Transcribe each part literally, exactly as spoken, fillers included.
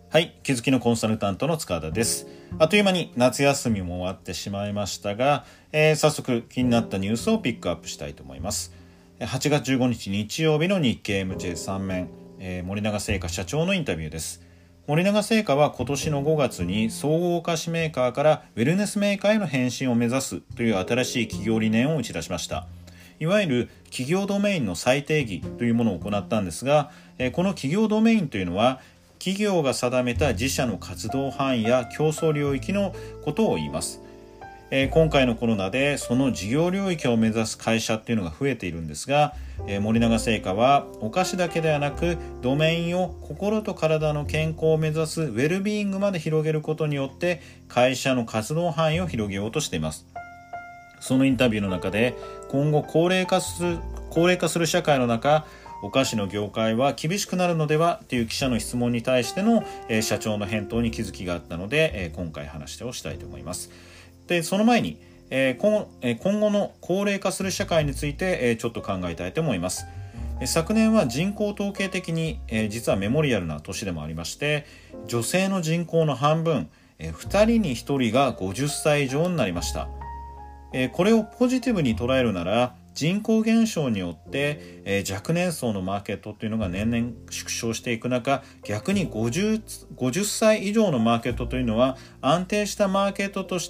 はい、気づきのコンサルタントの塚田です。あっという間に夏休みも終わってしまいましたが、えー、早速気になったニュースをピックアップしたいと思います。はちがつじゅうごにち日曜日の日経 エムジェーさん 面、えー、森永製菓社長のインタビューです。森永製菓は今年のごがつに総合お菓子メーカーからウェルネスメーカーへの変身を目指すという新しい企業理念を打ち出しました。いわゆる企業ドメインの再定義というものを行ったんですが、この企業ドメインというのは企業が定めた自社の活動範囲や競争領域のことを言います。今回のコロナでその事業領域を目指す会社っていうのが増えているんですが、森永製菓はお菓子だけではなくドメインを心と体の健康を目指すウェルビーイングまで広げることによって会社の活動範囲を広げようとしています。そのインタビューの中で今後高齢化する、高齢化する社会の中、お菓子の業界は厳しくなるのではという記者の質問に対しての、えー、社長の返答に気づきがあったので、えー、今回話をしたいと思います。で、その前に、えー 今, えー、今後の高齢化する社会について、えー、ちょっと考えたいと思います。えー、昨年は人口統計的に、えー、実はメモリアルな年でもありまして、女性の人口の半分、えー、ふたりにひとりがごじゅっさい以上になりました。えー、これをポジティブに捉えるなら人口減少によって、えー、若年層のマーケットというのが年々縮小していく中、逆にごじゅう、ごじゅっさい以上のマーケットというのは安定したマーケットとして、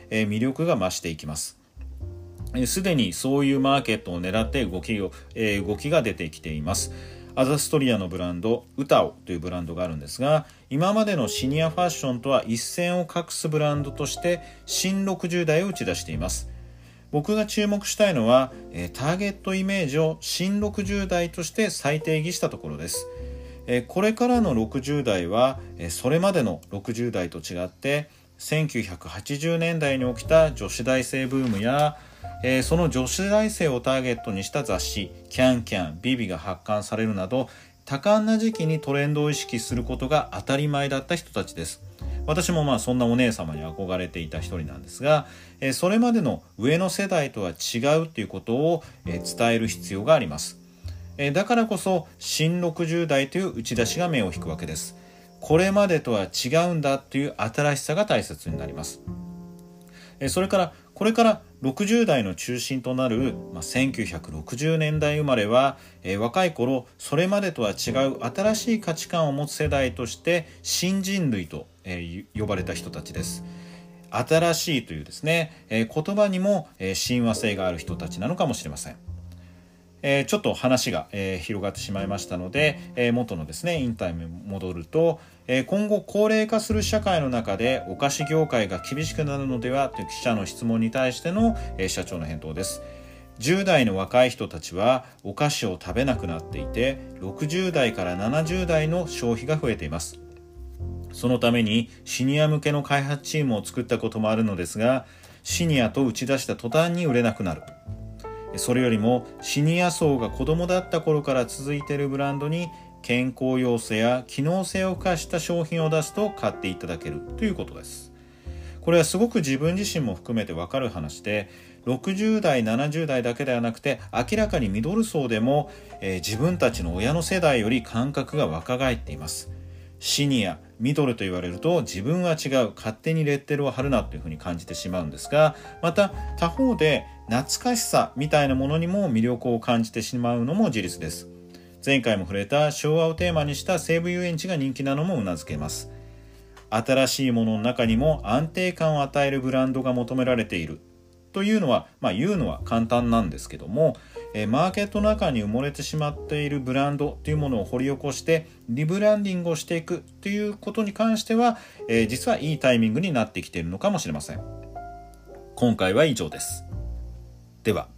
えー、魅力が増していきます。すで、えー、にそういうマーケットを狙って動きを、えー、動きが出てきています。アザストリアのブランドウタオというブランドがあるんですが、今までのシニアファッションとは一線を画すブランドとして新ろくじゅう代を打ち出しています。僕が注目したいのはターゲットイメージを新ろくじゅう代として再定義したところです。これからのろくじゅう代はそれまでのろくじゅう代と違ってせんきゅうひゃくはちじゅうねんだいに起きた女子大生ブームやその女子大生をターゲットにした雑誌キャンキャン、ビビが発刊されるなど多感な時期にトレンドを意識することが当たり前だった人たちです。私もまあそんなお姉様に憧れていた一人なんですが、それまでの上の世代とは違うということを伝える必要があります。だからこそ新ろくじゅう代という打ち出しが目を引くわけです。これまでとは違うんだという新しさが大切になります。それからこれからろくじゅう代の中心となる、まあ、せんきゅうひゃくろくじゅうねんだい生まれは、えー、若い頃それまでとは違う新しい価値観を持つ世代として新人類と、えー、呼ばれた人たちです。新しいというですね、えー、言葉にも、えー、親和性がある人たちなのかもしれません。えー、ちょっと話が、えー、広がってしまいましたので、えー、元のですねインタビューに戻ると、えー、今後高齢化する社会の中でお菓子業界が厳しくなるのではという記者の質問に対しての、えー、社長の返答です。じゅう代の若い人たちはお菓子を食べなくなっていて、ろくじゅう代からななじゅう代の消費が増えています。そのためにシニア向けの開発チームを作ったこともあるのですが、シニアと打ち出した途端に売れなくなる。それよりもシニア層が子供だった頃から続いているブランドに健康要素や機能性を付加した商品を出すと買っていただけるということです。これはすごく自分自身も含めて分かる話で、ろくじゅう代ななじゅう代だけではなくて明らかにミドル層でも、えー、自分たちの親の世代より感覚が若返っています。シニア、ミドルと言われると自分は違う、勝手にレッテルを貼るなというふうに感じてしまうんですが、また他方で懐かしさみたいなものにも魅力を感じてしまうのも事実です。前回も触れた昭和をテーマにした西武遊園地が人気なのもうなずけます。新しいものの中にも安定感を与えるブランドが求められているというのは、まあ言うのは簡単なんですけども、えー、マーケットの中に埋もれてしまっているブランドというものを掘り起こしてリブランディングをしていくということに関しては、えー、実はいいタイミングになってきているのかもしれません。今回は以上です。では。